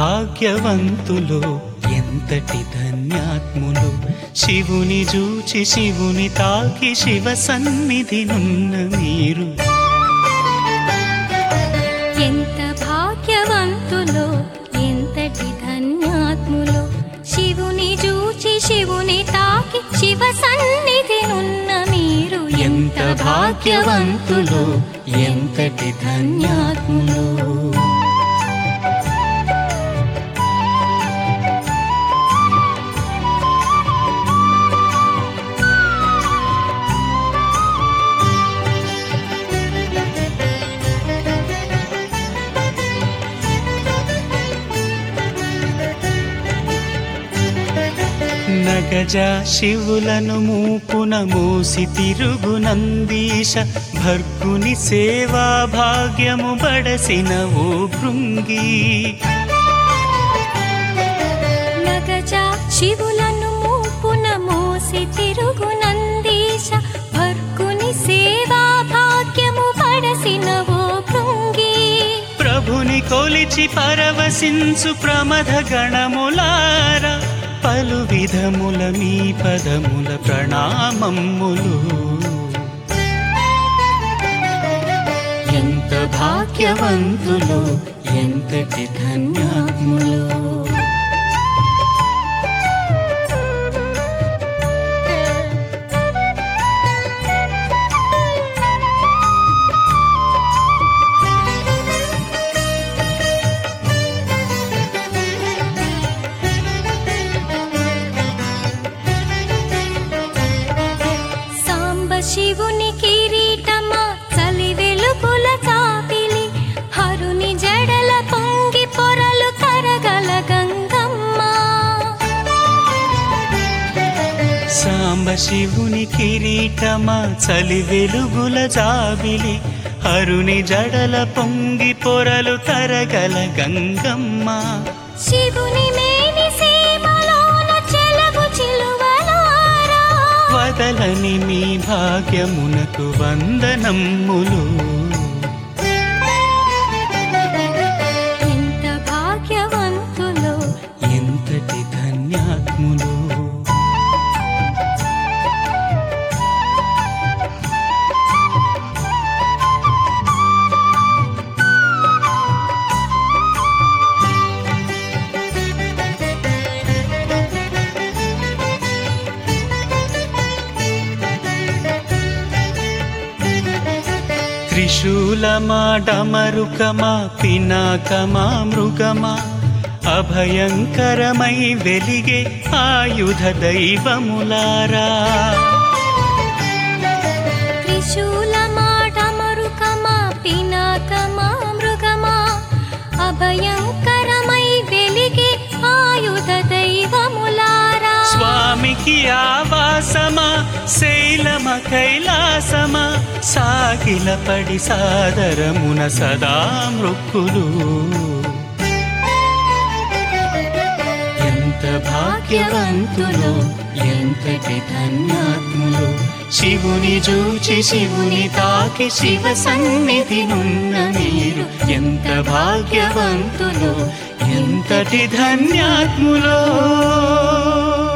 భాగ్యవంతులు ఎంతటి ధన్యాత్ములు శివుని జూచి శివుని తాకి శివ సన్నిధి నున్న మీరు ఎంత భాగ్యవంతులు ఎంతటి ధన్యాత్ములు శివుని జూచి శివుని తాకి శివ సన్నిధి నున్న మీరు ఎంత భాగ్యవంతులు ఎంతటి ధన్యాత్ములు నగజ శివులను మూపున మోసి తిరుగు నందీశ భర్గుని సేవా భాగ్యము బడసిన ఓ భృంగి నగజ శివులను మూపున మోసి తిరుగు నందీశ భర్గుని సేవా భాగ్యము బడసిన ఓ భృంగి ప్రభుని కొలిచి పరవశించు ప్రమథ గణములారా పలు విధముల మీ పదముల ప్రణామములు ఎంత భాగ్యవంతులు ఎంతటి ధన్యాత్ములు శివుని కిరీటమా చలి వెలుగుల చాపిలి హరుని జడల పొంగి పొరలు కరగల గంగమ్మ సాంబ శివుని కిరీటమా చలి వెలుగుల జాబిలి హరుని జడల పొంగి పొరలు కరగల గంగమ్మ శివుని మేని సీమలోన చెలగు చిలువలారా వదలని మీ భాగ్యమునకు వందనమ్ములు ఎంత భాగ్యవంతులు ఎంతటి ధన్యాత్ములు త్రిశూలమా డమరుకమా పినాకమా మృగమా అభయంకరమై వెలిగే ఆయుధ దైవములారా త్రిశూలమా డమరుకమా పినాకమా మృగమా అభయంకరమై వెలిగే ఆయుధ దైవములారా స్వామికి ఆవాసమా శైలమ కైలాసమా సాగిల పడి సాదరమున సదా మృక్కులు ఎంత భాగ్యవంతులు ఎంతటి ధన్యాత్ములు శివుని జూచి శివుని తాకి శివ సన్నిధి నున్న మీరు ఎంత భాగ్యవంతులు ఎంతటి ధన్యాత్ములో